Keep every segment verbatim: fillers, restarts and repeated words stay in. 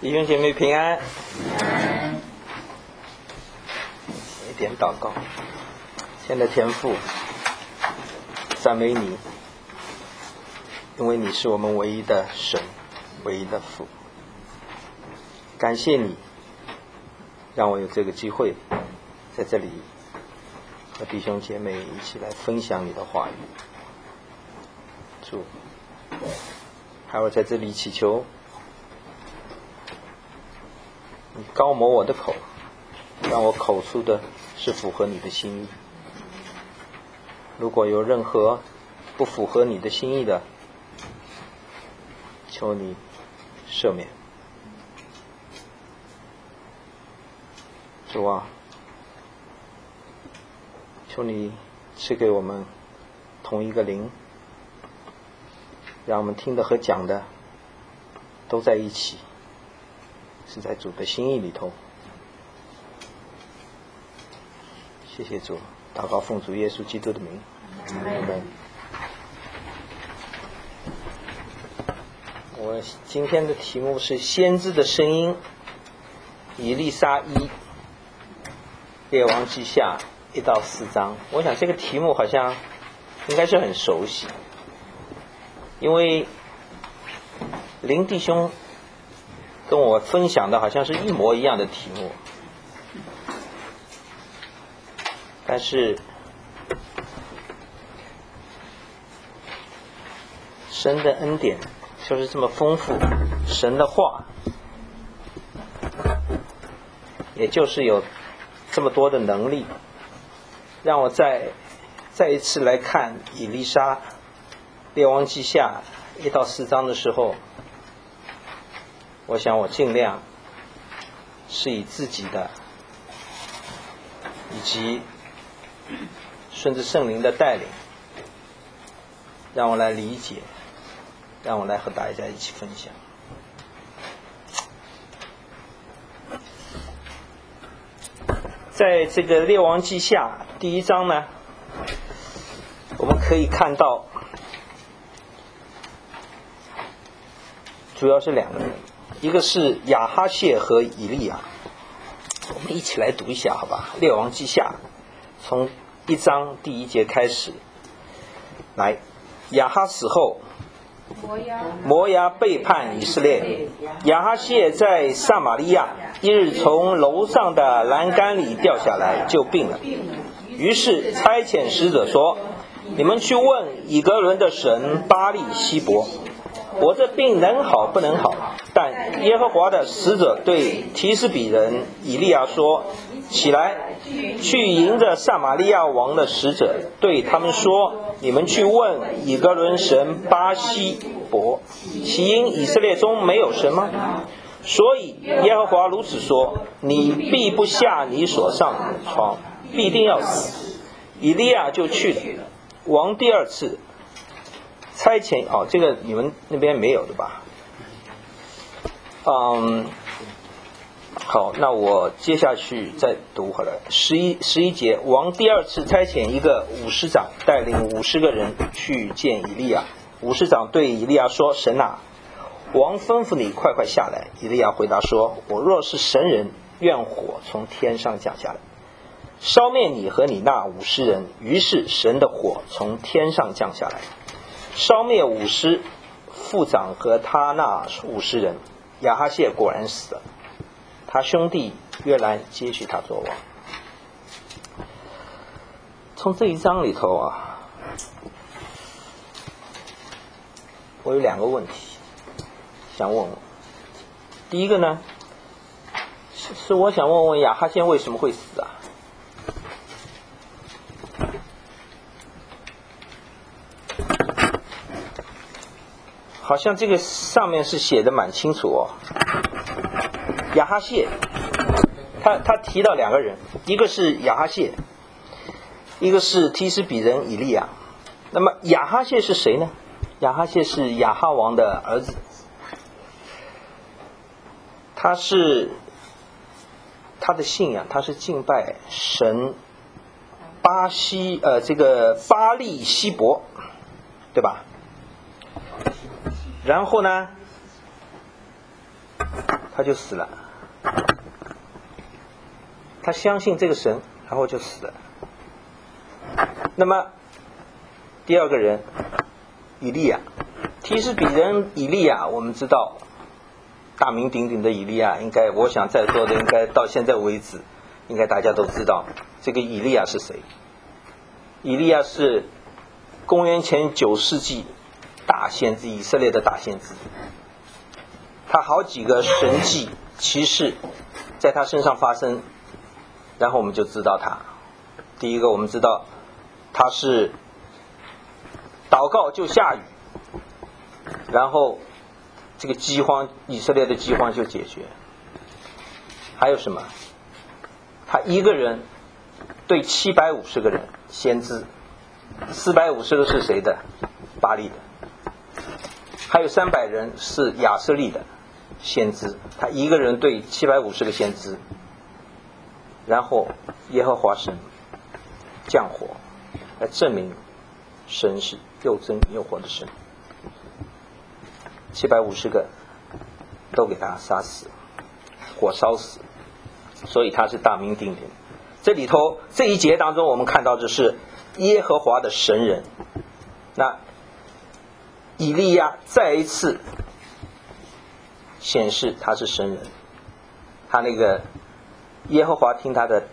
弟兄姐妹平安。一点祷告。亲爱的天父，赞美你，因为你是我们唯一的神，唯一的父。感谢你让我有这个机会在这里和弟兄姐妹一起来分享你的话语。主，还要在这里祈求你高摩我的口，让我口出的是符合你的心意。如果有任何不符合你的心意的，求你赦免。主啊，求你赐给我们同一个灵，让我们听的和讲的都在一起，是在主的心意里头。谢谢主，祷告奉主耶稣基督的名，阿门。我今天的题目是先知的声音，以利沙一，列王记下一到四章。我想这个题目好像应该是很熟悉，因为林弟兄跟我分享的好像是一模一样的题目，但是神的恩典就是这么丰富，神的话也就是有这么多的能力，让我再再一次来看以利沙列王记下一到四章的时候，我想我尽量是以自己的以及顺着圣灵的带领，让我来理解，让我来和大家一起分享。在这个列王记下第一章呢，我们可以看到主要是两个人，一个是亚哈谢和以利亚。我们一起来读一下好吧，列王记下从一章第一节开始。来，亚哈死后，摩押背叛以色列，亚哈谢在撒玛利亚一日从楼上的栏杆里掉下来，就病了。于是差遣使者说，你们去问以革伦的神巴力希伯，我这病能好不能好？但耶和华的使者对提斯比人以利亚说，起来，去迎着撒玛利亚王的使者，对他们说，你们去问以革伦神巴希伯，岂因以色列中没有神吗？所以耶和华如此说，你必不下你所上的床，必定要死。以利亚就去了。王第二次差遣，哦，这个你们那边没有的吧？嗯，好，那我接下去再读好了。十一十一节，王第二次差遣一个武士长，带领五十个人去见以利亚。武士长对以利亚说，神啊，王吩咐你快快下来。以利亚回答说，我若是神人，愿火从天上降下来，烧灭你和你那五十人。于是神的火从天上降下来，烧灭五十副长和他那五十人。亚哈谢果然死了，他兄弟约兰接续他做王。从这一章里头啊，我有两个问题想问问。第一个呢，是是我想问问亚哈谢为什么会死啊？好像这个上面是写的蛮清楚哦。亚哈谢，他他提到两个人，一个是亚哈谢，一个是提斯比人以利亚。那么亚哈谢是谁呢？亚哈谢是亚哈王的儿子，他是他的信仰，他是敬拜神巴西呃这个巴力希伯，对吧？然后呢， 他就死了。他相信这个神，然后就死了。那么第二个人以利亚，提斯比人以利亚，我们知道大名鼎鼎的以利亚，应该我想在座的应该到现在为止，应该大家都知道这个以利亚是谁。以利亚是公元前九世纪大先知，以色列的大先知。他好几个神迹奇事在他身上发生，然后我们就知道他。第一个我们知道他是祷告就下雨，然后这个饥荒，以色列的饥荒就解决。还有什么？他一个人对七百五十个人先知，四百五十个是谁的？巴力的。还有三百人是亚瑟利的先知，他一个人对七百五十个先知。然后耶和华神降火来证明神是又真又活的神。七百五十个都给他杀死，火烧死，所以他是大名鼎鼎。这里头这一节当中我们看到的是耶和华的神人。那以利亚再一次显示他是神人，他那个耶和华听他的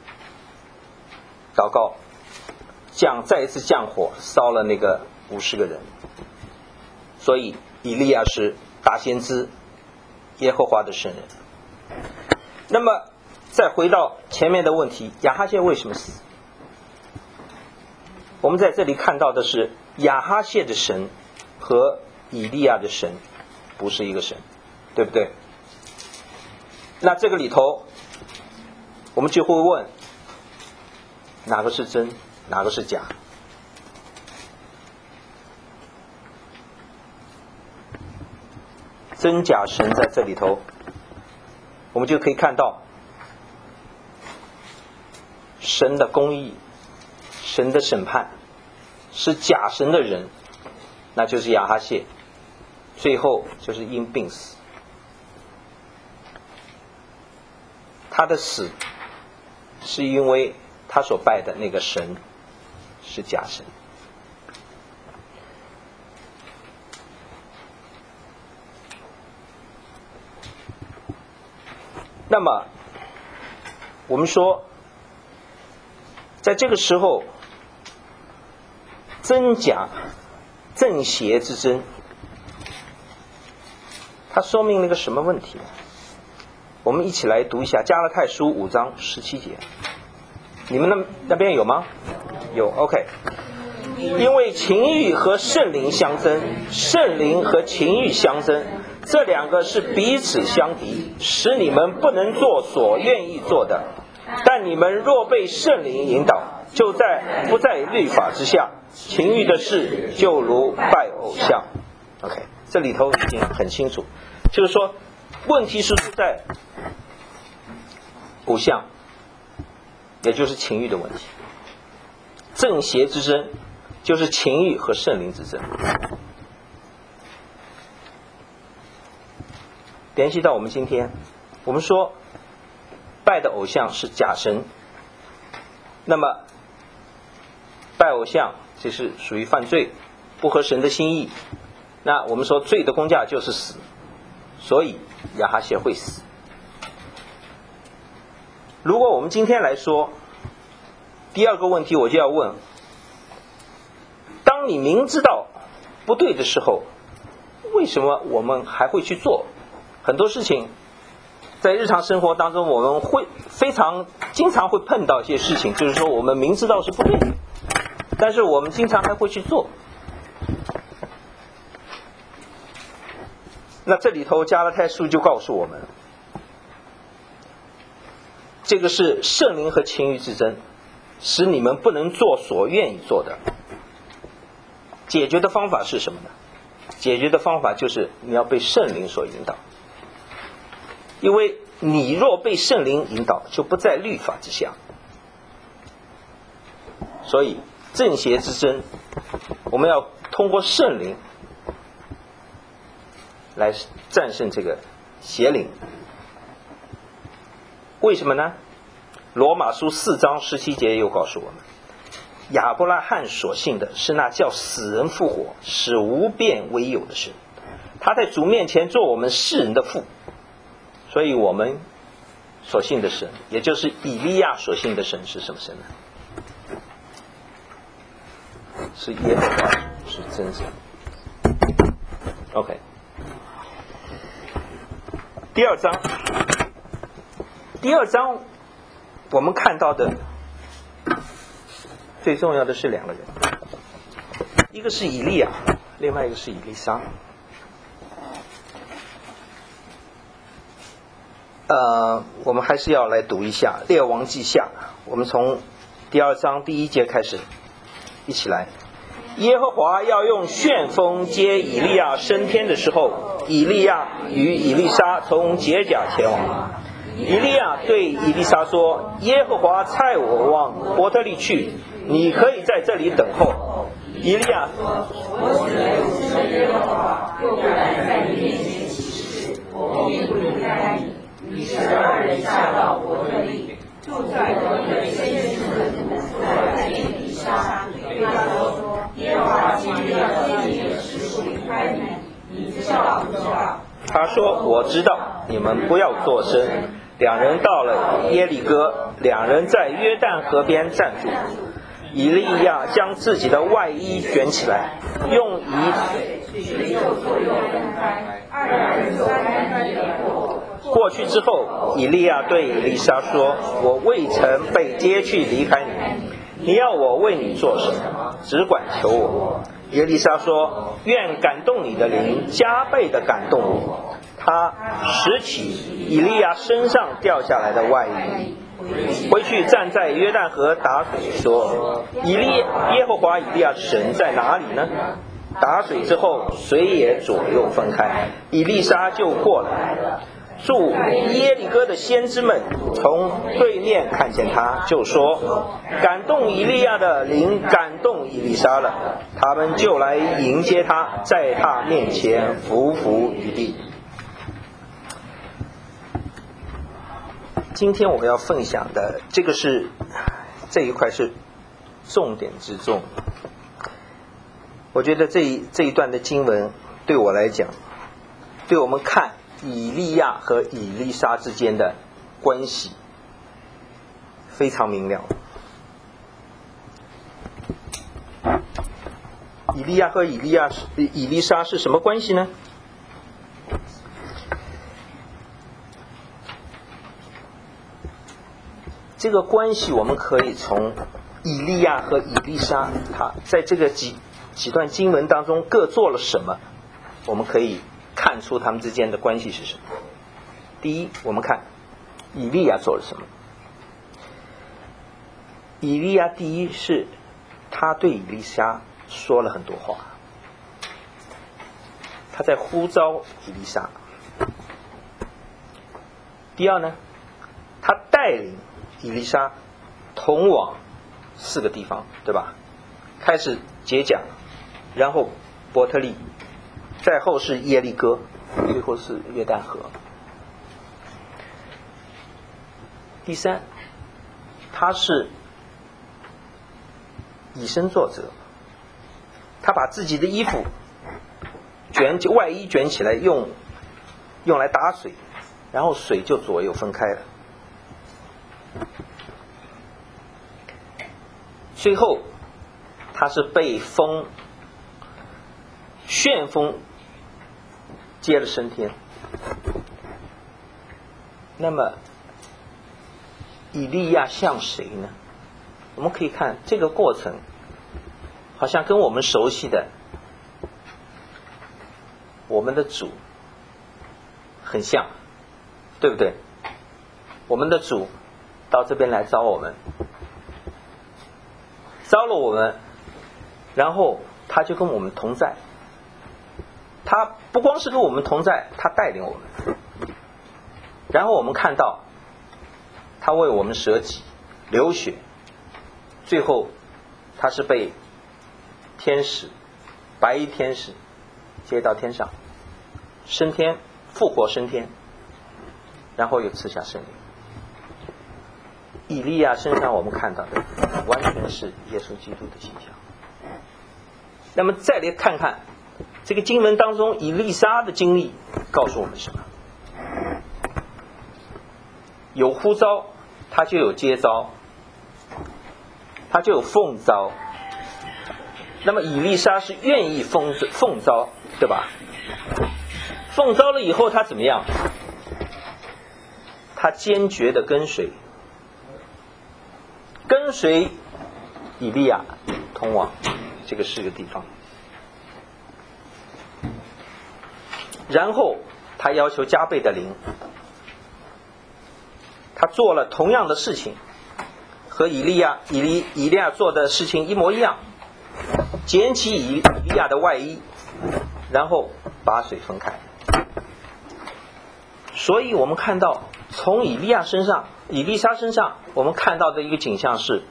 祷告，降再一次降火烧了那个五十个人。所以以利亚是大先知，耶和华的神人。那么再回到前面的问题，亚哈谢为什么死？我们在这里看到的是亚哈谢的神和以利亚的神不是一个神，对不对？那这个里头我们就会问，哪个是真，哪个是假？真假神在这里头，我们就可以看到神的公义，神的审判，是假神的人，那就是亚哈谢，最后就是因病死。他的死是因为他所拜的那个神是假神。那么我们说在这个时候，真假正邪之争，它说明了一个什么问题？我们一起来读一下加拉太书五章十七节。你们那那边有吗？有 OK。 因为情欲和圣灵相争，圣灵和情欲相争，这两个是彼此相敌，使你们不能做所愿意做的。但你们若被圣灵引导，就在不在律法之下。情欲的事就如拜偶像。 OK， 这里头已经很清楚，就是说问题是出在偶像，也就是情欲的问题。正邪之争就是情欲和圣灵之争。联系到我们今天，我们说拜的偶像是假神，那么拜偶像这是属于犯罪，不合神的心意。那我们说罪的工价就是死，所以亚哈谢会死。如果我们今天来说，第二个问题我就要问，当你明知道不对的时候，为什么我们还会去做？很多事情在日常生活当中我们会非常经常会碰到一些事情，就是说我们明知道是不对的，但是我们经常还会去做。那这里头加拉太书就告诉我们，这个是圣灵和情欲之争，使你们不能做所愿意做的。解决的方法是什么呢？解决的方法就是你要被圣灵所引导，因为你若被圣灵引导，就不在律法之下。所以正邪之争，我们要通过圣灵来战胜这个邪灵。为什么呢？罗马书四章十七节又告诉我们，亚伯拉罕所信的是那叫死人复活，使无变为有的神。他在主面前做我们世人的父，所以我们所信的神，也就是以利亚所信的神是什么神呢？是耶和华，是真神。OK， 第二章，第二章我们看到的最重要的是两个人，一个是以利亚，另外一个是以利沙。呃，我们还是要来读一下《列王记下》，我们从第二章第一节开始，一起来。耶和华要用旋风接以利亚升天的时候，以利亚与以利沙从结甲前往。以利亚对以利沙说：耶和华差我往伯特利去，你可以在这里等候。以利亚说：我只能是耶和华又不敢在你面前起誓，我必不离开你。于是二人下到伯特利，住在伯特利先知的祖父的以利沙，对他说：耶和华今日要将你的使属离开你，你知道不知道？他说：我知道，你们不要作声。两人到了耶利哥，两人在约旦河边站住。以利亚将自己的外衣卷起来，用以水就左右分开，二人就分开过。过去之后，以利亚对以利沙说：我未曾被接去离开你，你要我为你做什么？只管求我。以利沙说：愿感动你的灵加倍的感动我。他拾起以利亚身上掉下来的外衣，回去站在约旦河打水，说：以利耶和华以利亚的神在哪里呢？打水之后，水也左右分开，以利沙就过来了。住耶利哥的先知们从对面看见他，就说：感动以利亚的灵感动以利沙了。他们就来迎接他，在他面前伏伏于地。今天我要分享的这个是这一块是重点之重。我觉得这一这一段的经文对我来讲，对我们看以利亚和以利沙之间的关系非常明了。以利亚和以利亚以利沙是什么关系呢？这个关系我们可以从以利亚和以利沙他在这个几几段经文当中各做了什么，我们可以看出他们之间的关系是什么。第一，我们看以利亚做了什么。以利亚第一是他对以利沙说了很多话，他在呼召以利沙。第二呢，他带领以利沙通往四个地方，对吧？开始结甲，然后伯特利，再后是耶利哥，最后是约旦河。第三，他是以身作则，他把自己的衣服卷外衣卷起来，用用来打水，然后水就左右分开了。最后他是被风旋风接了升天。那么以利亚像谁呢？我们可以看这个过程好像跟我们熟悉的我们的主很像，对不对？我们的主到这边来找我们，招了我们，然后他就跟我们同在。他不光是跟我们同在，他带领我们。然后我们看到他为我们舍己流血，最后他是被天使白衣天使接到天上升天，复活升天， 然后又赐下圣灵。以利亚身上我们看到的完全是耶稣基督的形象。那么再来看看这个经文当中以利沙的经历告诉我们什么？有呼召，他就有接召，他就有奉召。那么以利沙是愿意奉奉召，对吧？奉召了以后他怎么样？他坚决的跟随，跟随以利亚通往这个四个地方。然后他要求加倍的灵，他做了同样的事情，和以利亚以利以利亚做的事情一模一样，捡起以以利亚的外衣，然后把水分开。所以我们看到从以利亚身上以利沙身上我们看到的一个景象是，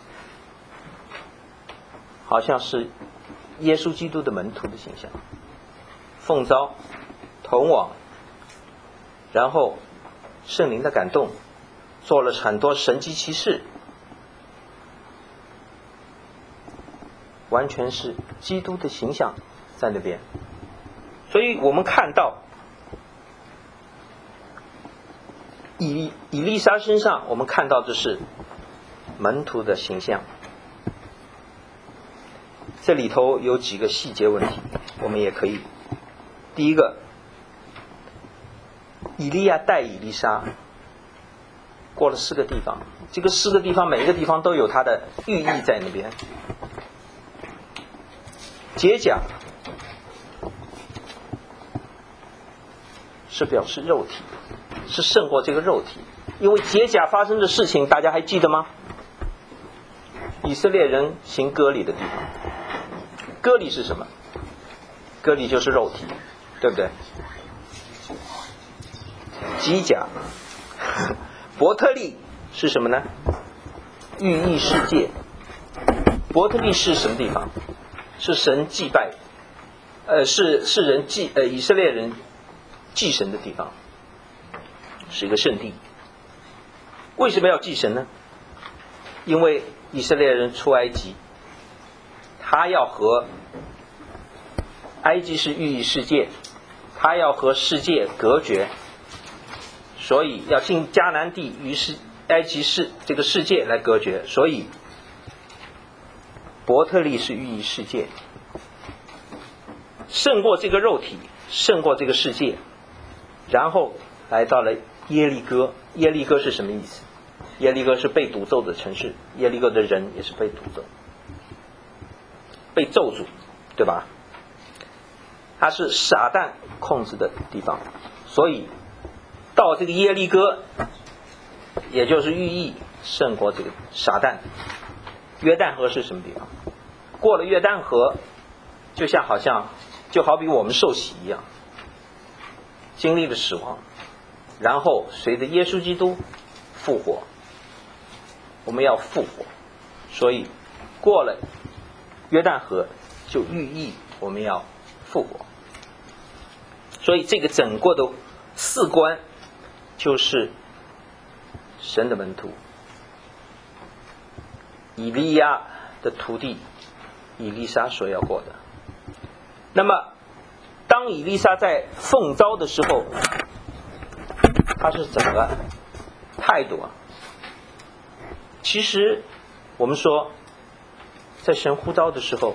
好像是耶稣基督的门徒的形象，奉召同往，然后圣灵的感动，做了很多神迹奇事，完全是基督的形象在那边。所以我们看到以以利沙身上我们看到的是门徒的形象。这里头有几个细节问题我们也可以。第一个，以利亚带以利沙过了四个地方，这个四个地方每一个地方都有它的寓意在那边。结甲是表示肉体，是胜过这个肉体，因为结甲发生的事情大家还记得吗？以色列人行割礼的地方，割礼是什么？割礼就是肉体，对不对？基甲伯特利是什么呢？寓意世界。伯特利是什么地方？是神祭拜，呃，是是人祭呃以色列人祭神的地方，是一个圣地。为什么要祭神呢？因为以色列人出埃及，他要和埃及是寓意世界，他要和世界隔绝，所以要进迦南地与是埃及是这个世界来隔绝，所以伯特利是寓意世界，胜过这个肉体，胜过这个世界，然后来到了耶利哥。耶利哥是什么意思？耶利哥是被诅咒的城市，耶利哥的人也是被诅咒，被咒诅，对吧？它是撒旦控制的地方，所以到这个耶利哥也就是寓意胜过这个撒旦。约旦河是什么地方？过了约旦河就像好像就好比我们受洗一样，经历了死亡，然后随着耶稣基督复活，我们要复活，所以过了约旦河就寓意我们要复活。所以这个整个的四观就是神的门徒，以利亚的徒弟以利沙所要过的。那么当以利沙在奉召的时候，他是怎么个态度啊？其实我们说在神呼召的时候，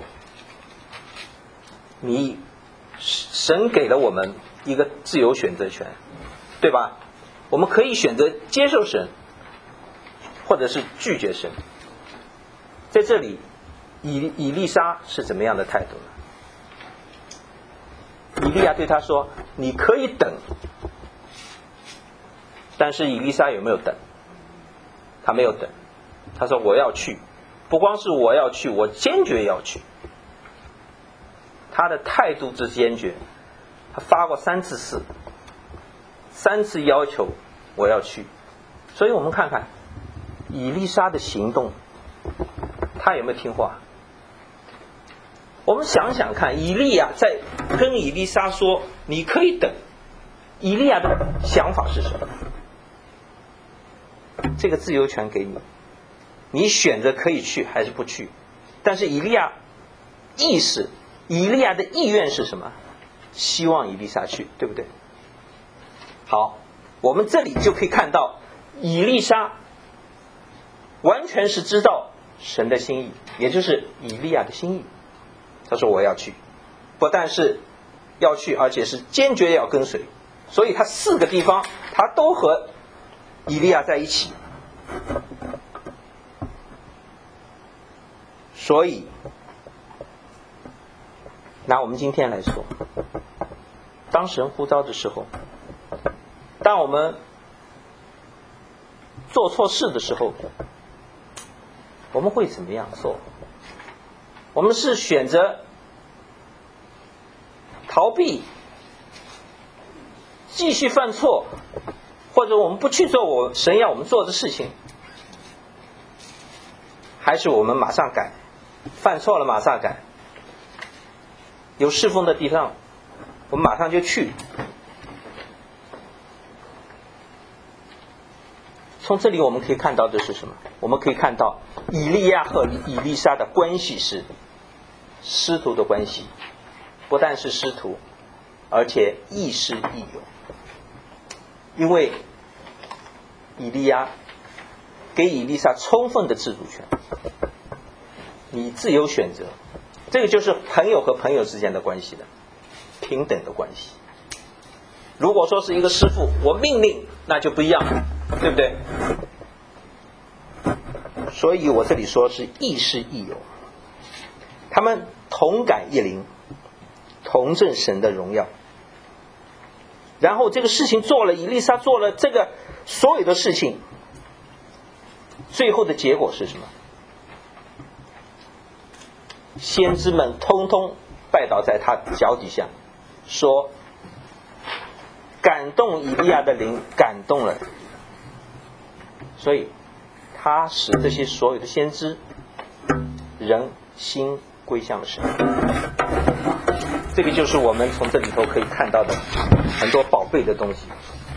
你神给了我们一个自由选择权，对吧？我们可以选择接受神，或者是拒绝神。在这里以以利沙是怎么样的态度呢？以利亚对他说你可以等，但是以利沙有没有等？他没有等，他说我要去，不光是我要去，我坚决要去。他的态度之坚决，他发过三次誓，三次要求我要去。所以我们看看以利沙的行动，他有没有听话？我们想想看，以利亚在跟以利沙说你可以等，以利亚的想法是什么？ 这个自由权给你，你选择可以去还是不去。但是以利亚意识，以利亚的意愿是什么？希望以利沙去，对不对？好，我们这里就可以看到以利沙完全是知道神的心意，也就是以利亚的心意。他说我要去，不但是要去，而且是坚决要跟随。所以他四个地方他都和以利亚在一起。所以拿我们今天来说，当神呼召的时候，当我们做错事的时候，我们会怎么样做？我们是选择逃避，继续犯错，或者我们不去做我神要我们做的事情，还是我们马上改，犯错了马上改，有侍奉的地方我们马上就去。从这里我们可以看到的是什么？我们可以看到以利亚和以利沙的关系是师徒的关系，不但是师徒，而且亦师亦友。因为以利亚给以利沙充分的自主权，你自由选择，这个就是朋友和朋友之间的关系的平等的关系。如果说是一个师傅，我命令，那就不一样了，对不对？所以我这里说是亦师亦友，他们同感一灵，同证神的荣耀。然后这个事情做了，以利沙做了这个所有的事情，最后的结果是什么？先知们通通拜倒在他脚底下，说感动以利亚的灵感动了，所以他使这些所有的先知人心归向了神。这个就是我们从这里头可以看到的很多宝贝的东西。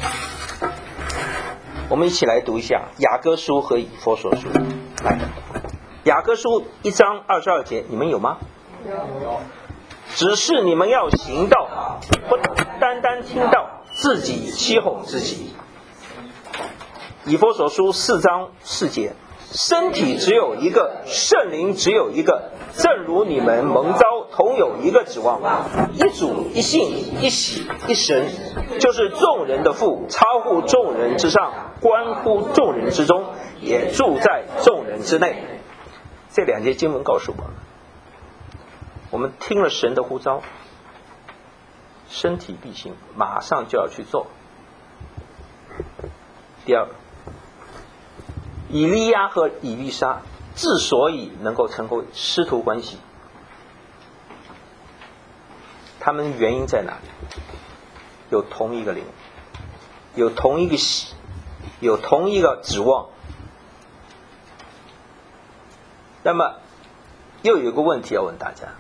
我们一起来读一下雅歌书和以弗所书。来，雅歌书一章二十二节，你们有吗？有。只是你们要行道，不单单听道，自己欺哄自己。以弗所书四章四节，身体只有一个，圣灵只有一个，正如你们蒙召同有一个指望，一主一信一喜一神，就是众人的父，超乎众人之上，关乎众人之中，也住在众人之内。这两节经文告诉我们，我们听了神的呼召，身体力行，马上就要去做。第二，以利亚和以利沙之所以能够成为师徒关系，他们原因在哪里？有同一个灵，有同一个喜，有同一个指望。那么又有一个问题要问大家，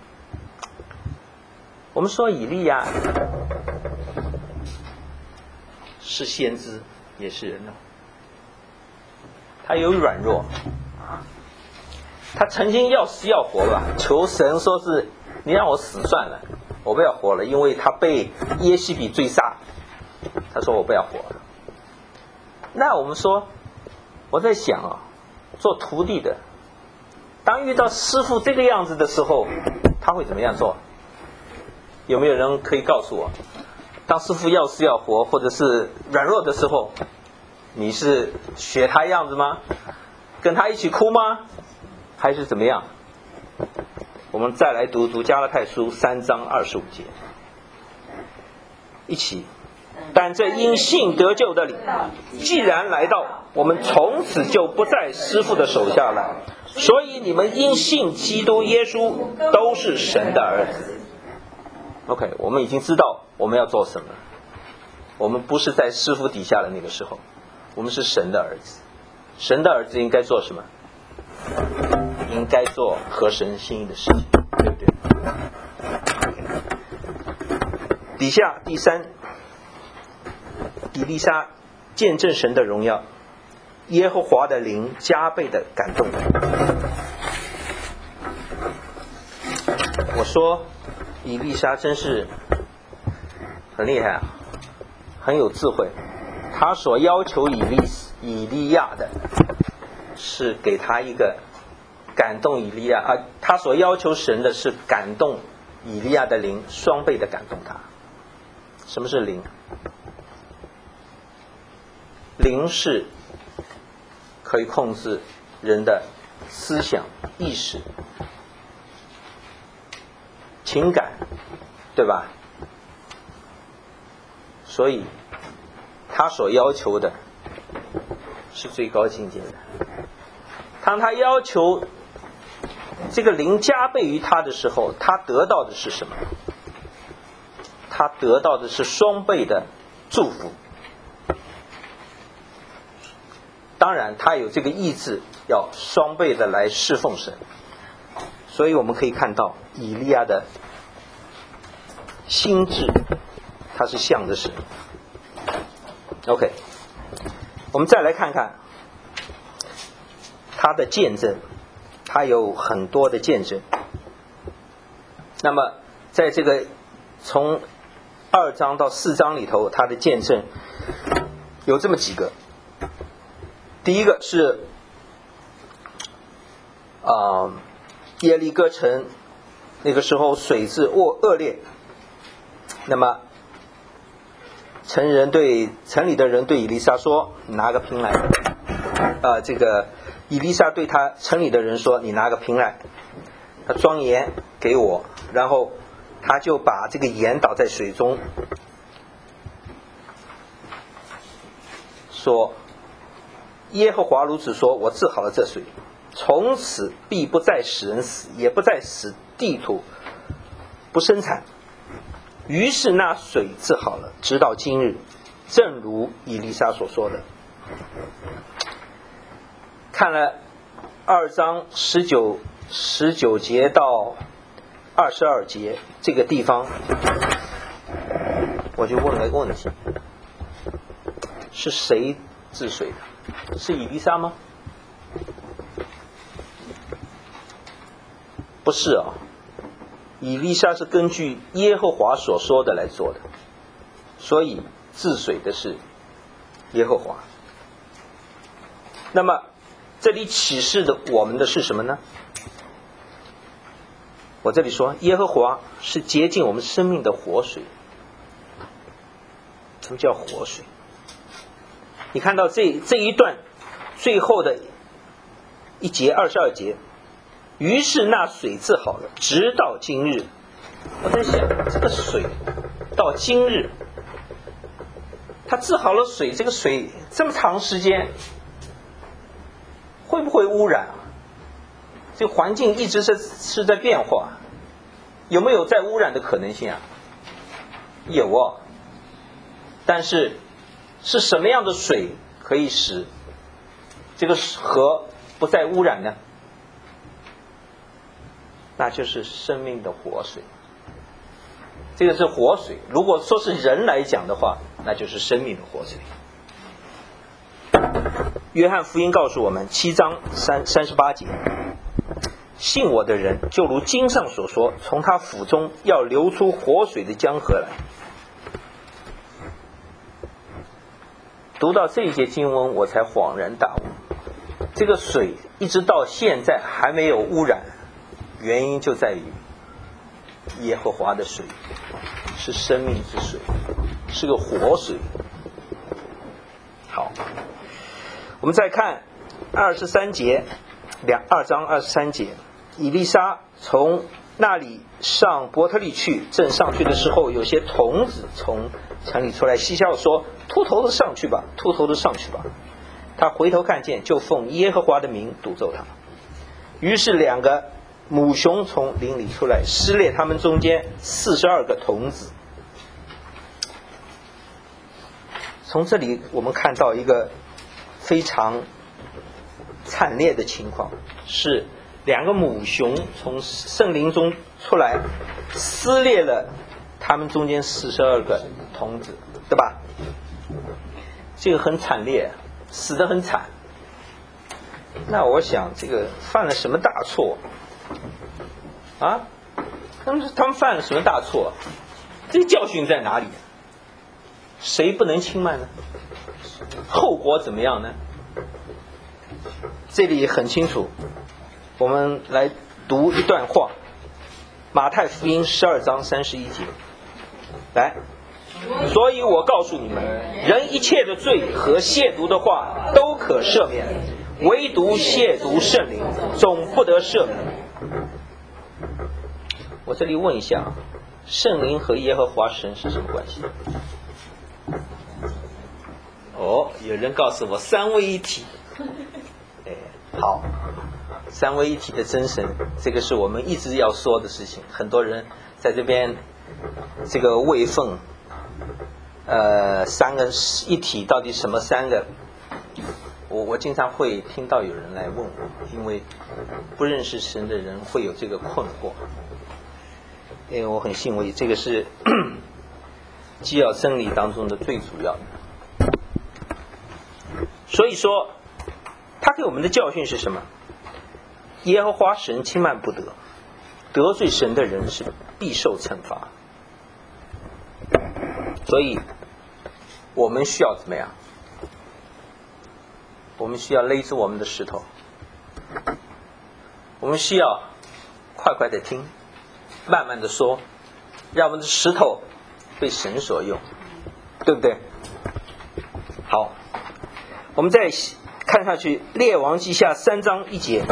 我们说以利亚是先知也是人哦，他有软弱，他曾经要死要活吧，求神说是你让我死算了，我不要活了，因为他被耶西比追杀，他说我不要活了。那我们说，我在想啊，做徒弟的当遇到师父这个样子的时候，他会怎么样做？有没有人可以告诉我？当师父要死要活或者是软弱的时候，你是学他样子吗？跟他一起哭吗？还是怎么样？我们再来读读加拉太书三章二十五节，一起。但这因信得救的理，既然来到，我们从此就不在师父的手下了。所以你们因信基督耶稣都是神的儿子。OK， 我们已经知道我们要做什么。我们不是在师父底下的那个时候，我们是神的儿子。神的儿子应该做什么？应该做合神心意的事情，对不对？底下第三，以利沙见证神的荣耀， 耶和华的灵加倍的感动他。我说以利沙真是很厉害啊，很有智慧。他所要求以利以利亚的是给他一个感动以利亚啊，他所要求神的是感动以利亚的灵，双倍的感动他。什么是灵？灵是可以控制人的思想、意识、情感，对吧？所以他所要求的是最高境界的。当他要求这个灵加倍于他的时候，他得到的是什么？他得到的是双倍的祝福。当然他有这个意志要双倍的来侍奉神。所以我们可以看到以利亚的心智，他是向着神。 OK， 我们再来看看他的见证，他有很多的见证。那么在这个从二章到四章里头，他的见证有这么几个。第一个是啊、呃，耶利哥城那个时候水质恶恶劣，那么城人对城里的人对以利沙说：“拿个瓶来。”啊，这个以利沙对他城里的人说：“你拿个瓶来，他装盐给我。”然后他就把这个盐倒在水中，说：“耶和华如此说，我治好了这水，从此必不再使人死，也不再使地土不生产。”于是那水治好了，直到今日，正如以利沙所说的。看了二章十九十九节到二十二节这个地方，我就问了一个问题：是谁治水的？是以利沙吗？不是啊。以利沙是根据耶和华所说的来做的，所以治水的是耶和华。那么这里启示的我们的是什么呢？我这里说耶和华是洁净我们生命的活水。什么叫活水？你看到这这一段最后的一节二十二节，于是那水治好了，直到今日。我在想，这个水到今日，它治好了水，这个水这么长时间，会不会污染啊？这个环境一直是是在变化，有没有再污染的可能性啊？有哦。但是是什么样的水可以使这个河不再污染呢？那就是生命的活水。这个是活水，如果说是人来讲的话，那就是生命的活水。约翰福音告诉我们七章三三十八节，信我的人就如经上所说，从他腹中要流出活水的江河来。读到这一节经文，我才恍然大悟，这个水一直到现在还没有污染，原因就在于耶和华的水是生命之水，是个活水。好，我们再看二十三节，两二章二十三节，以利沙从那里上伯特利去，正上去的时候，有些童子从城里出来嬉笑说：“秃头的上去吧，秃头的上去吧。”他回头看见，就奉耶和华的名诅咒他。于是两个母熊从林里出来，撕裂他们中间四十二个童子。从这里我们看到一个非常惨烈的情况，是两个母熊从圣林中出来，撕裂了他们中间四十二个童子，对吧？这个很惨烈，死得很惨。 那我想这个犯了什么大错啊？他们他们犯了什么大错？这个教训在哪里？谁不能轻慢呢？后果怎么样呢？这里很清楚，我们来读一段话，马太福音十二章三十一节，来。所以我告诉你们，人一切的罪和亵渎的话都可赦免，唯独亵渎圣灵，总不得赦免。我这里问一下，圣灵和耶和华神是什么关系？哦，有人告诉我三位一体。哎，好，三位一体的真神，这个是我们一直要说的事情。很多人在这边这个位分。呃，三个一体到底什么三个？我我经常会听到有人来问我，因为不认识神的人会有这个困惑。因为我很欣慰，这个是基要真理当中的最主要的。所以说，他给我们的教训是什么？耶和华神轻慢不得，得罪神的人是必受惩罚。所以我们需要怎么样？我们需要勒住我们的石头，我们需要快快的听，慢慢的说，让我们的石头被神所用，对不对？好，我们再看下去，列王记下三章一节。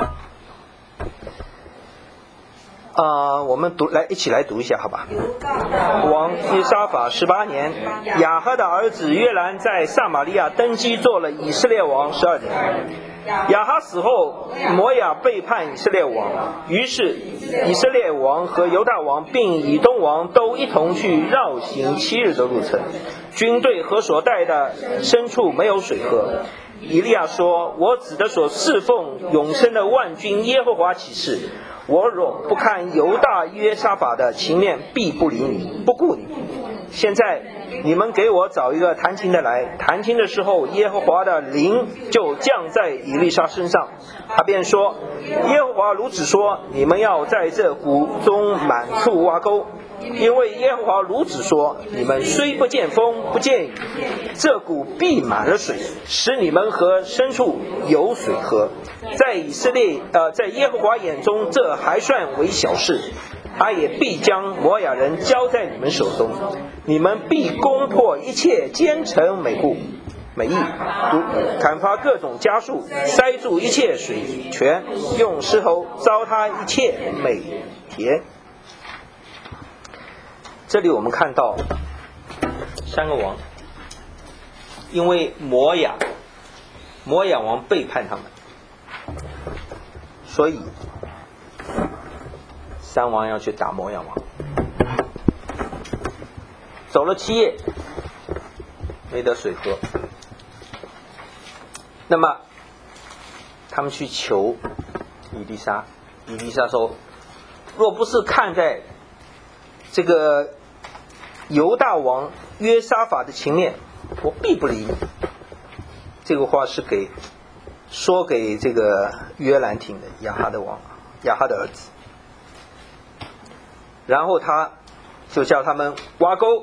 啊、呃，我们读来一起来读一下，好吧？王约沙法十八年，亚哈的儿子约兰在撒玛利亚登基，做了以色列王十二年。亚哈死后，摩亚背叛以色列王，于是以色列王和犹大王并以东王都一同去绕行七日的路程，军队和所带的牲畜没有水喝。以利亚说：“我指的所侍奉永生的万军耶和华起誓，我若不看犹大约沙法的情面，必不理你，不顾你。现在你们给我找一个弹琴的来。”弹琴的时候，耶和华的灵就降在以利沙身上，他便说：“耶和华如此说，你们要在这谷中满处挖沟。因为耶和华如此说，你们虽不见风不见雨，这谷必满了水，使你们和牲畜有水喝。在以色列呃，在耶和华眼中，这还算为小事。他也必将摩亚人交在你们手中，你们必攻破一切坚城美户美邑，砍伐各种家畜，塞住一切水泉，用石头糟蹋一切美田。这里我们看到三个王，因为摩亚摩亚王背叛他们，所以三王要去打摩亚王。走了七夜没得水喝，那么他们去求以利沙，以利沙说：“若不是看在这个犹大王约沙法的情面，我必不理你。”这个话是给说给这个约兰听的，亚哈的王，亚哈的儿子。然后他就叫他们挖沟，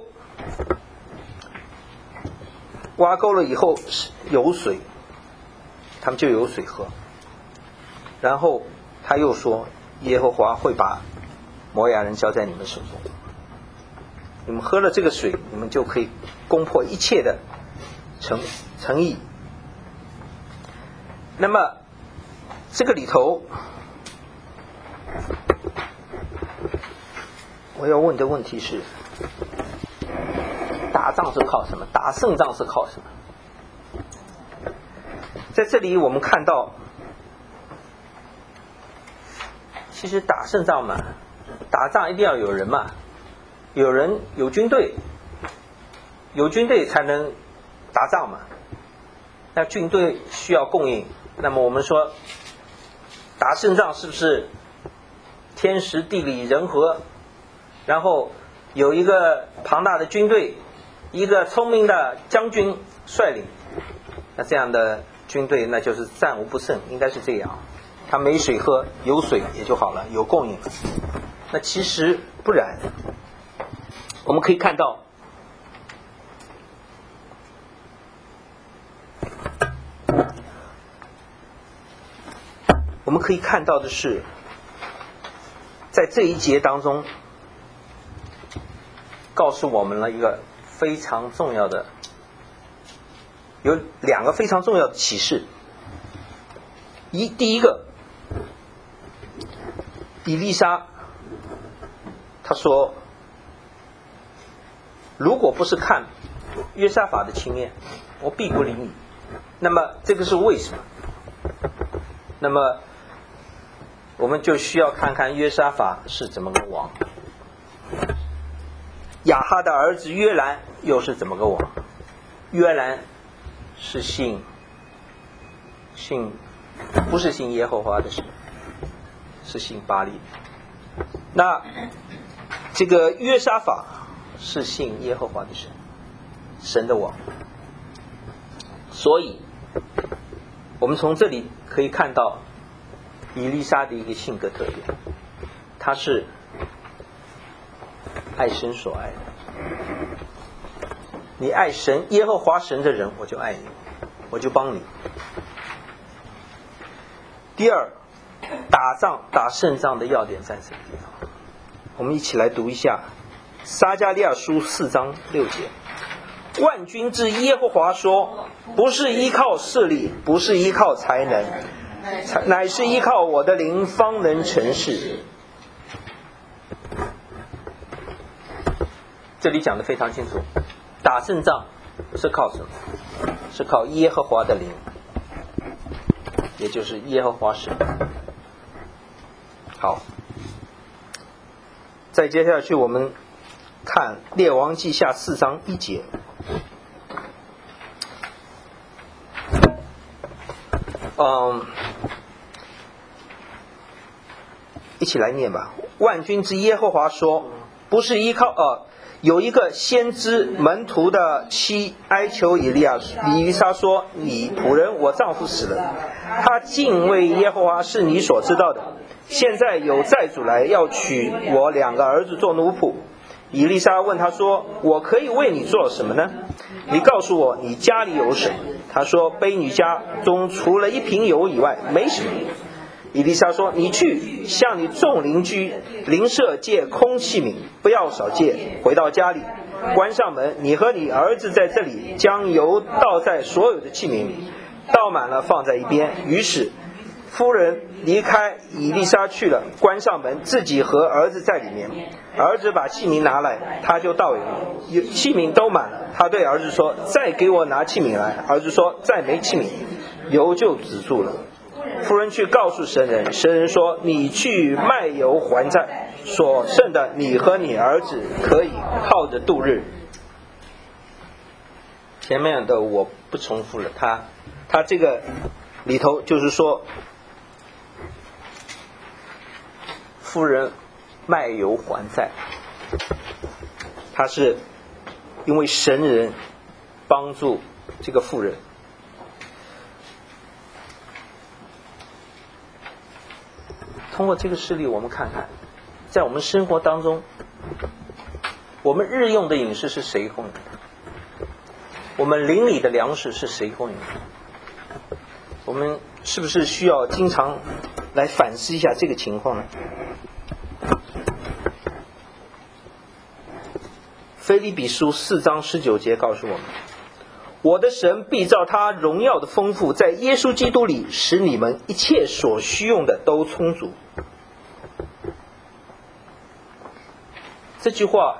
挖沟了以后有水，他们就有水喝。然后他又说：“耶和华会把摩亚人交在你们手中，你们喝了这个水，你们就可以攻破一切的城城邑。”那么这个里头，我要问的问题是：打仗是靠什么？打胜仗是靠什么？在这里我们看到，其实打胜仗嘛，打仗一定要有人嘛，有人有军队，有军队才能打仗嘛。那军队需要供应，那么我们说打胜仗是不是天时地利人和，然后有一个庞大的军队，一个聪明的将军率领，那这样的军军队那就是战无不胜，应该是这样。他没水喝，有水也就好了，有供应。那其实不然，我们可以看到，我们可以看到的是，在这一节当中，告诉我们了一个非常重要的，有两个非常重要的启示。一，第一个，以利沙他说，如果不是看约沙法的情面，我必不理你。那么这个是为什么？那么我们就需要看看约沙法是怎么个王，亚哈的儿子约兰又是怎么个王？约兰是信信不是信耶和华的神，是信巴力。那这个约沙法是信耶和华的神，神的王。所以我们从这里可以看到以利沙的一个性格特点，他是爱神所爱的。你爱神耶和华神的人，我就爱你，我就帮你。第二，打仗打胜仗的要点在这个地方，我们一起来读一下撒迦利亚书四章六节。万军之耶和华说，不是依靠势力，不是依靠才能，乃是依靠我的灵方能成事。这里讲得非常清楚，打胜仗是靠什么？是靠耶和华的灵，也就是耶和华神。好，再接下去我们看列王记下四章一节。嗯，一起来念吧。万军之耶和华说，不是依靠呃，有一个先知门徒的妻哀求以利亚，以利沙说，你仆人我丈夫死了，他敬畏耶和华是你所知道的，现在有债主来要娶我两个儿子做奴仆。以利沙问他说，我可以为你做什么呢？你告诉我你家里有什么？他说，婢女家中除了一瓶油以外没什么。以利沙说，你去向你众邻居邻舍借空器皿，不要少借，回到家里关上门，你和你儿子在这里将油倒在所有的器皿，倒满了放在一边。于是夫人离开以利沙去了，关上门，自己和儿子在里面。儿子把器皿拿来，他就倒油，器皿都满了。他对儿子说，再给我拿器皿来。儿子说，再没器皿，油就止住了。夫人去告诉神人，神人说，你去卖油还债，所剩的你和你儿子可以靠着度日。前面的我不重复了，他他这个里头就是说，夫人卖油还债，他是因为神人帮助这个妇人。通过这个事例，我们看看在我们生活当中，我们日用的饮食是谁供应的？我们邻里的粮食是谁供应的？我们是不是需要经常来反思一下这个情况呢？腓立比书四章十九节告诉我们，我的神必照他荣耀的丰富，在耶稣基督里使你们一切所需用的都充足。这句话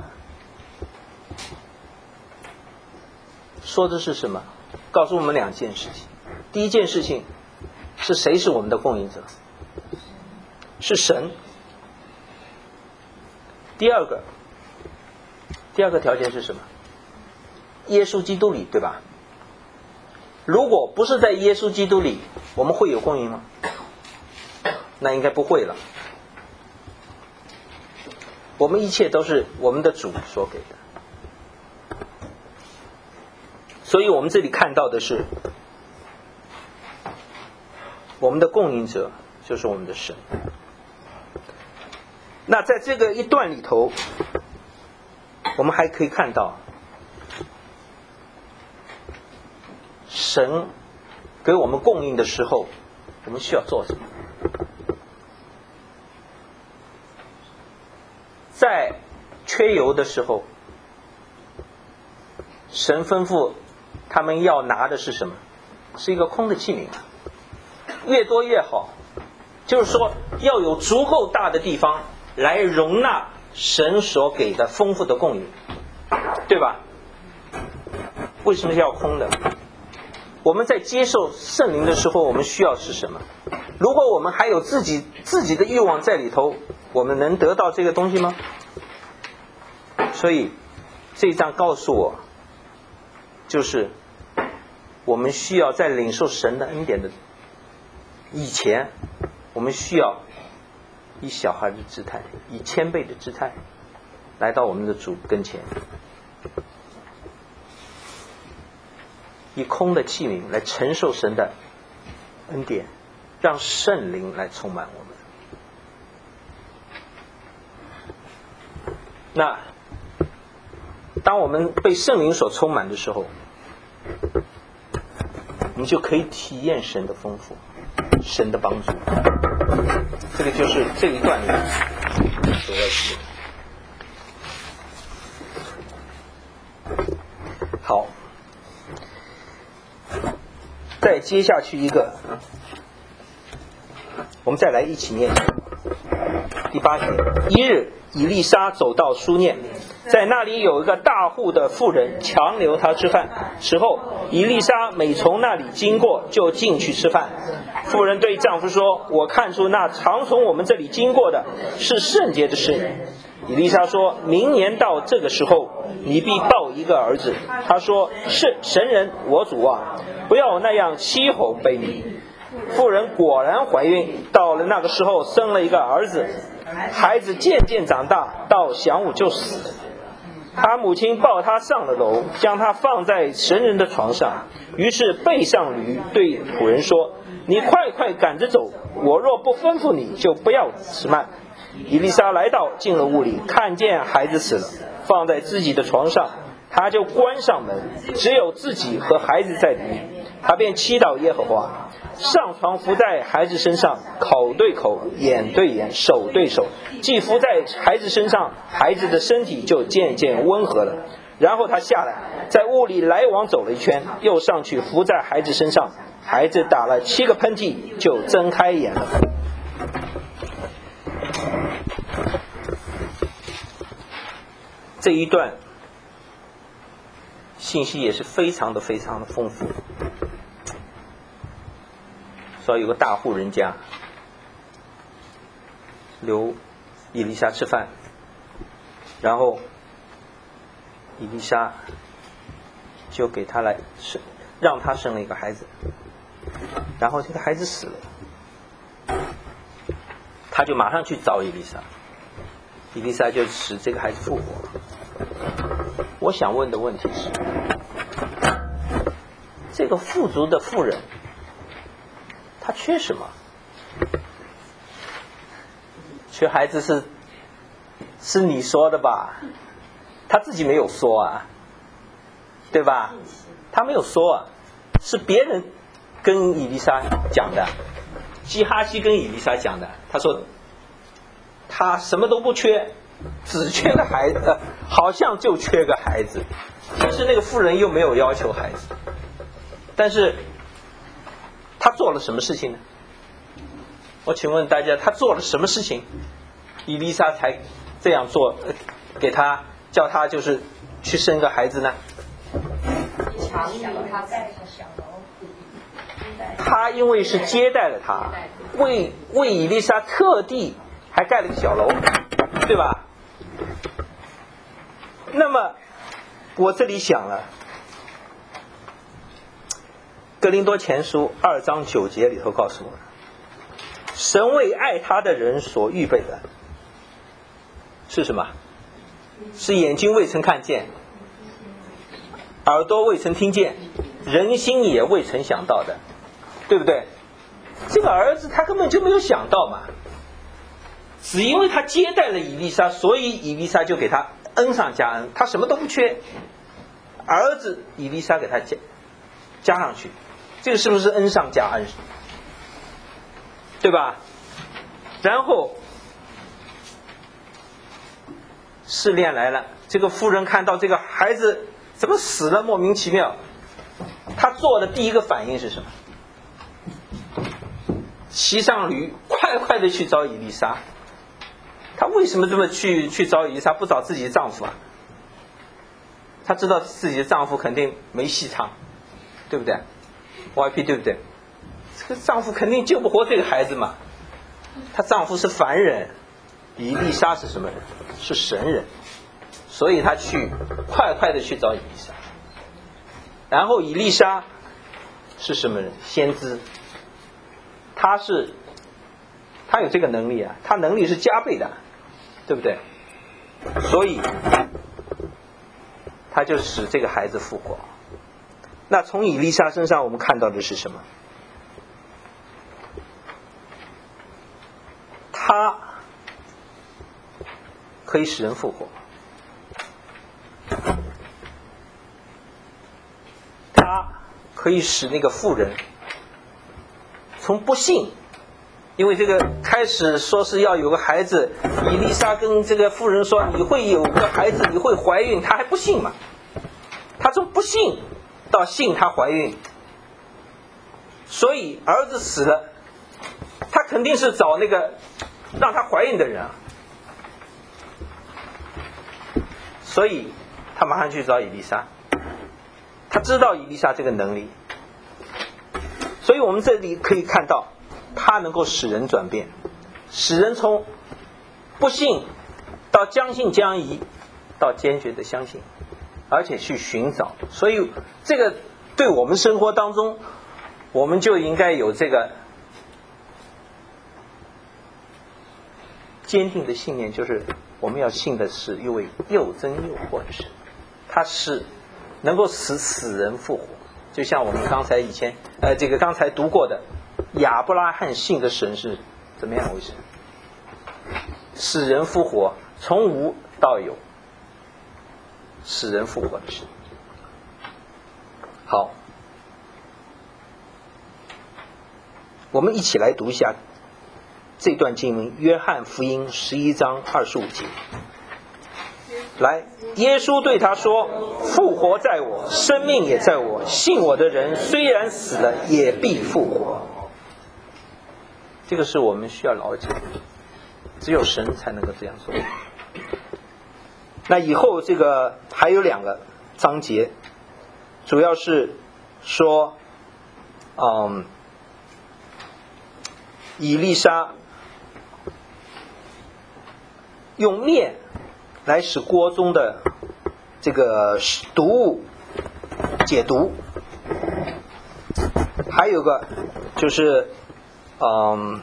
说的是什么？告诉我们两件事情。第一件事情是谁是我们的供应者？是神。第二个第二个条件是什么？耶稣基督里，对吧？如果不是在耶稣基督里，我们会有供应吗？那应该不会了。我们一切都是我们的主所给的。所以我们这里看到的是， 我们的供应者就是我们的神。那在这个一段里头，我们还可以看到神给我们供应的时候，我们需要做什么。在缺油的时候，神吩咐他们要拿的是什么？是一个空的器皿，越多越好，就是说要有足够大的地方来容纳神所给的丰富的供应，对吧？为什么要空的？我们在接受圣灵的时候，我们需要是什么？如果我们还有自己自己的欲望在里头，我们能得到这个东西吗？所以这一章告诉我，就是我们需要在领受神的恩典的以前，我们需要以小孩的姿态，以谦卑的姿态来到我们的主跟前，以空的器皿来承受神的恩典，让圣灵来充满我们。那当我们被圣灵所充满的时候，我们就可以体验神的丰富，神的帮助。这个就是这一段里所要写的。好，再接下去一个，我们再来一起念第八节。一日，以利沙走到书念，在那里有一个大户的妇人强留他吃饭。时候，以利沙每从那里经过，就进去吃饭。妇人对丈夫说：我看出那常从我们这里经过的是圣洁的事。以利沙说：明年到这个时候，你必抱一个儿子。他说：是神人我主啊，不要那样欺哄卑鄙。妇人果然怀孕，到了那个时候生了一个儿子。孩子渐渐长大，到晌午就死。他母亲抱他上了楼，将他放在神人的床上。于是背上驴，对仆人说：你快快赶着走，我若不吩咐你，就不要迟慢。以利沙来到，进了屋里，看见孩子死了，放在自己的床上，他就关上门，只有自己和孩子在里面。他便祈祷耶和华，上床伏在孩子身上，口对口，眼对眼，手对手，既伏在孩子身上，孩子的身体就渐渐温和了。然后他下来，在屋里来往走了一圈，又上去伏在孩子身上，孩子打了七个喷嚏，就睁开眼了。这一段信息也是非常的非常的丰富。说有个大户人家留以利沙吃饭，然后以利沙就给他来生，让他生了一个孩子，然后这个孩子死了，他就马上去找以利沙，以利沙就使这个孩子复活。我想问的问题是，这个富足的妇人他缺什么？缺孩子是是你说的吧？他自己没有说啊，对吧？他没有说啊，是别人跟以利沙讲的，基哈西跟以利沙讲的。他说他什么都不缺，只缺个孩子，好像就缺个孩子。但是那个妇人又没有要求孩子，但是他做了什么事情呢？我请问大家，他做了什么事情，以利沙才这样做，给他叫他就是去生个孩子呢？他因为是接待了他，为为以利沙特地还盖了个小楼，对吧？那么我这里想了，哥林多前书二章九节里头告诉我，神为爱他的人所预备的是什么？是眼睛未曾看见，耳朵未曾听见，人心也未曾想到的，对不对？ 这个儿子他根本就没有想到嘛，只因为他接待了以利沙，所以以利沙就给他恩上加恩，他什么都不缺，儿子以利沙给他加加上去，这个是不是恩上加恩？对吧？然后试炼来了，这个妇人看到这个孩子怎么死了，莫名其妙，他做的第一个反应是什么？骑上驴，快快的去找以利沙。他为什么这么去去找以利沙，不找自己的丈夫啊？他知道自己的丈夫肯定没戏唱，对不对 ？Y P 对不对？这个丈夫肯定救不活这个孩子嘛。她丈夫是凡人，以利沙是什么人？是神人，所以她去快快的去找以利沙。然后以利沙是什么人？先知。他是他有这个能力啊，他能力是加倍的，对不对？所以他就使这个孩子复活。那从以利沙身上我们看到的是什么？他可以使人复活，他可以使那个妇人从不信，因为这个开始说是要有个孩子，以利沙跟这个妇人说你会有个孩子，你会怀孕，他还不信嘛。他从不信到信他怀孕，所以儿子死了，他肯定是找那个让他怀孕的人啊，所以他马上去找以利沙，他知道以利沙这个能力，所以我们这里可以看到他能够使人转变，使人从不信到将信将疑到坚决的相信，而且去寻找。所以这个对我们生活当中，我们就应该有这个坚定的信念，就是我们要信的是一位又真又活的神，他是能够使死人复活。就像我们刚才以前呃这个刚才读过的，亚伯拉罕信的神是怎么样回事？使人复活，从无到有，使人复活的神。好，我们一起来读一下这段经文，约翰福音十一章二十五节。来，耶稣对他说：复活在我，生命也在我，信我的人虽然死了，也必复活。这个是我们需要了解的，只有神才能够这样做。那以后这个还有两个章节，主要是说嗯，以利沙用面来使锅中的这个毒物解毒，还有个就是嗯，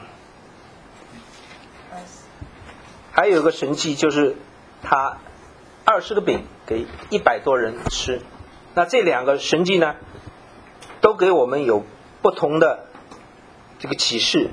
还有个神迹，就是他二十个饼给一百多人吃。那这两个神迹呢，都给我们有不同的这个启示。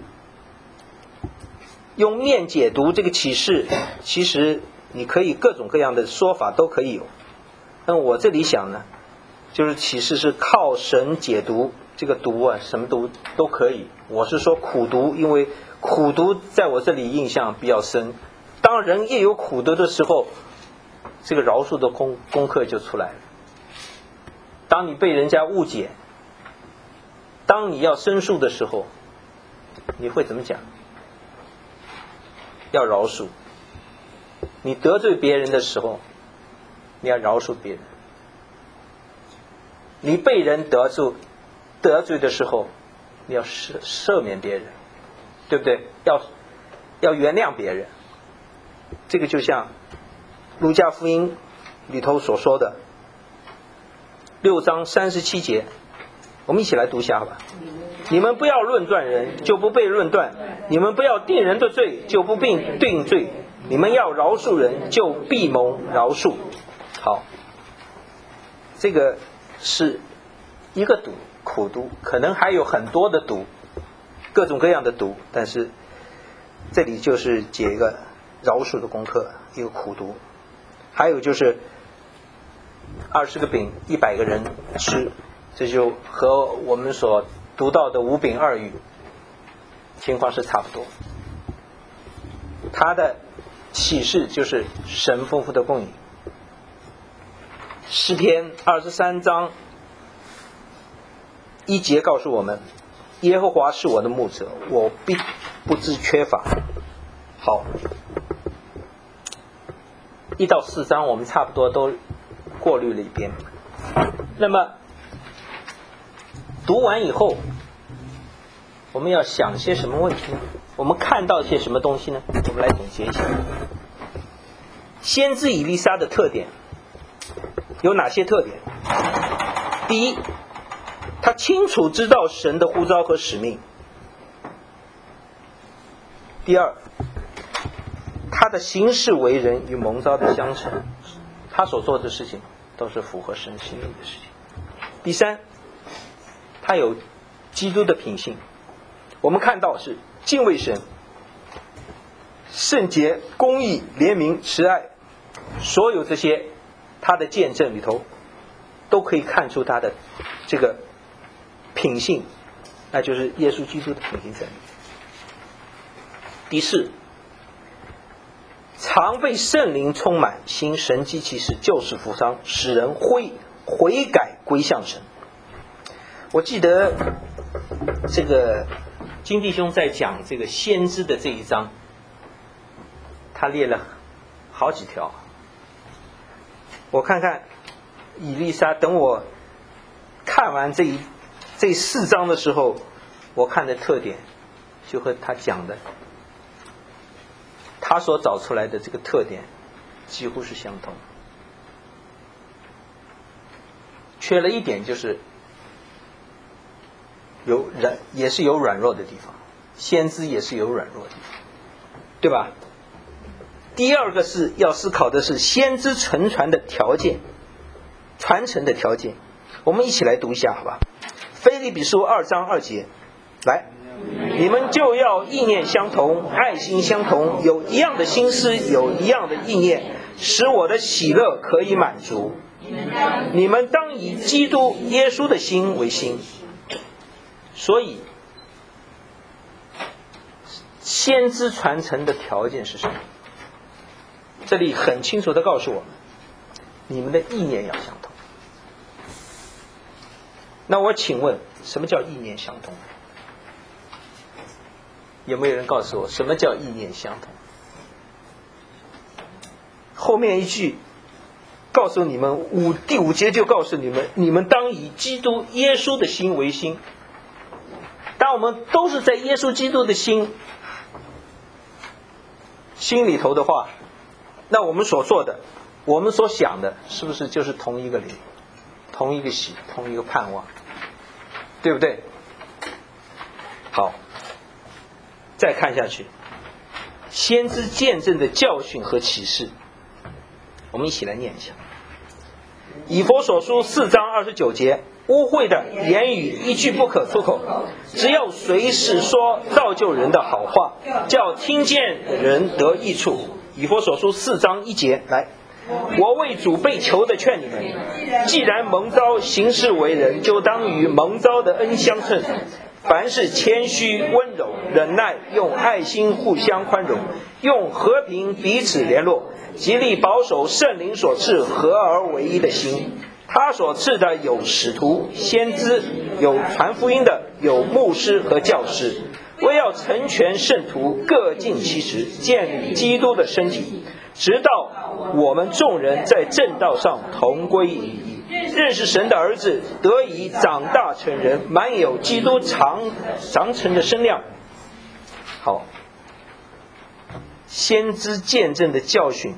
用面解毒这个启示，其实你可以各种各样的说法都可以有。那我这里想呢，就是启示是靠神解毒，这个毒啊，什么毒都可以。我是说苦毒，因为苦毒在我这里印象比较深。当人一有苦毒的时候，这个饶恕的功功课就出来了。当你被人家误解，当你要申诉的时候，你会怎么讲？要饶恕。你得罪别人的时候，你要饶恕别人。你被人得罪得罪的时候，你要赦赦免别人，对不对？要要原谅别人。这个就像路加福音里头所说的六章三十七节，我们一起来读一下好吧。你们不要论断人，就不被论断；你们不要定人的罪，就不并定罪；你们要饶恕人，就必蒙饶恕。好，这个是一个毒，苦毒，可能还有很多的毒。 各种各样的读，但是这里就是解一个饶恕的功课，一个苦读。还有就是二十个饼一百个人吃，这就和我们所读到的五饼二鱼情况是差不多。它的启示就是神丰富的供应。诗篇二十三章一节告诉我们，耶和华是我的牧者，我必不致缺乏。好，一到四章我们差不多都过滤了一遍。那么读完以后，我们要想些什么问题呢？我们看到些什么东西呢？我们来总结一下。先知以利沙的特点有哪些特点？第一，他清楚知道神的呼召和使命。第二，他的行事为人与蒙召的相称，他所做的事情都是符合神心意的事情。第三，他有基督的品性，我们看到是敬畏神、圣洁、公义、怜悯、慈爱，所有这些他的见证里头都可以看出他的这个品性，那就是耶稣基督的品性在里面。第四，常被圣灵充满，行神迹奇事，救世扶伤，使人悔悔改归向神。我记得这个金弟兄在讲这个先知的这一章，他列了好几条。我看看以利沙，等我看完这一这四章的时候，我看的特点就和他讲的，他所找出来的这个特点几乎是相同，缺了一点就是有软，也是有软弱的地方，先知也是有软弱的地方，对吧？第二个是要思考的是先知承传的条件，传承的条件。我们一起来读一下好吧。腓立比书二章二节，来，你们就要意念相同，爱心相同，有一样的心思，有一样的意念，使我的喜乐可以满足。你们当以基督耶稣的心为心。所以先知传承的条件是什么？这里很清楚地告诉我们，你们的意念要相同。那我请问，什么叫意念相同？有没有人告诉我什么叫意念相同？后面一句告诉你们，五第五节就告诉你们，你们当以基督耶稣的心为心。当我们都是在耶稣基督的心心里头的话，那我们所做的，我们所想的，是不是就是同一个灵，同一个喜，同一个盼望，对不对？好，再看下去，先知见证的教训和启示，我们一起来念一下。以弗所书四章二十九节，污秽的言语一句不可出口，只要随时说造就人的好话，叫听见的人得益处。以弗所书四章一节，来，我为主被囚的劝你们，既然蒙召行事为人，就当与蒙召的恩相称。凡是谦虚、温柔、忍耐，用爱心互相宽容，用和平彼此联络，极力保守圣灵所赐合而为一的心。他所赐的有使徒、先知，有传福音的，有牧师和教师，为要成全圣徒，各尽其职，建立基督的身体，直到我们众人在正道上同归于一，认识神的儿子，得以长大成人，满有基督长长成的身量。好，先知见证的教训，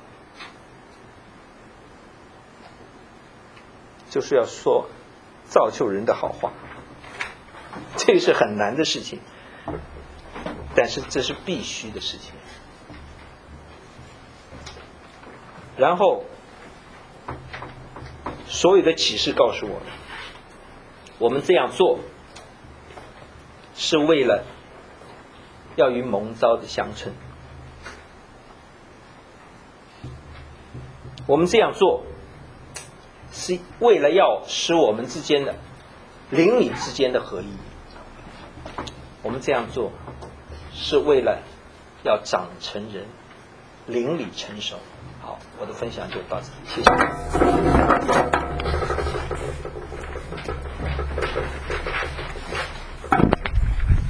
就是要说造就人的好话，这个是很难的事情，但是这是必须的事情。然后所有的启示告诉我们，我们这样做是为了要与蒙召的相称。我们这样做是为了要使我们之间的邻里之间的合一。我们这样做是为了要长成人，邻里成熟。好，我的分享就到这里，谢谢。